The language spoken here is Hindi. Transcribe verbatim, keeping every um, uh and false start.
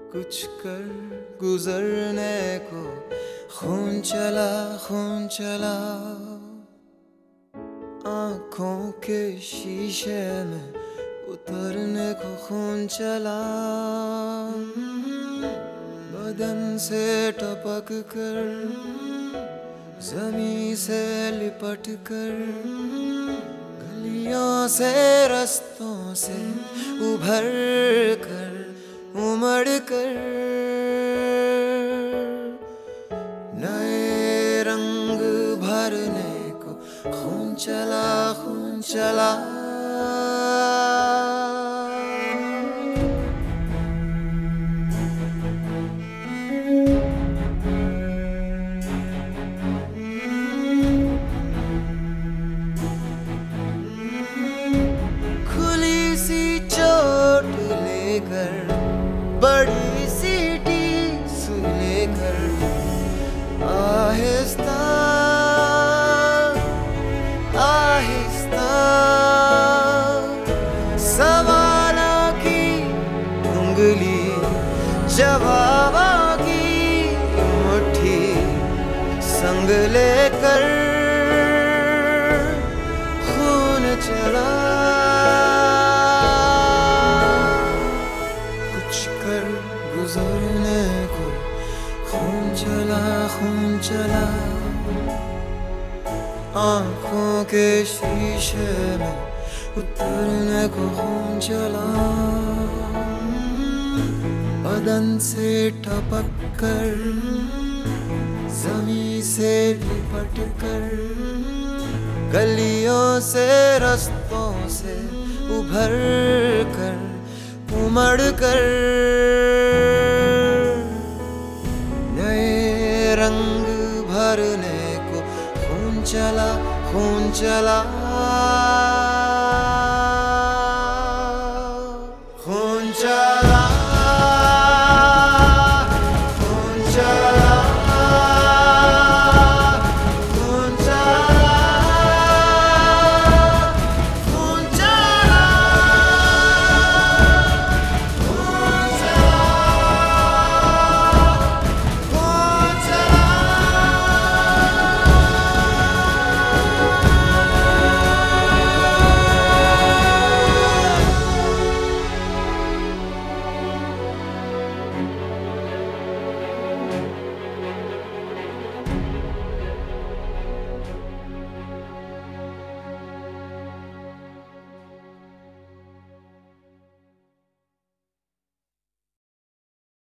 कुछ कर गुजरने को खून चला खून चला, आंखों के शीशे में उतरने को खून चला। बदन से टपक कर जमीन से लिपट कर, गलियों से रस्तों से उभर कर उमड़ कर, नए रंग भरने को खून चला खून चला। खुली सी चोट लेकर, बड़ी सी टीस लेकर, आहिस्ता आहिस्ता सवालों की उंगली, जवाबों की मुट्ठी संग लेकर खून चला। कुछ कर गुजरने को खून चला खून चला, आंखों के शीशे में उतरने को खून चला। बदन से टपक कर जमीन से लिपट कर, गलियों से रस्तों से उभर कर उमड़ कर, नए रंग भरने को खून चला खून चला।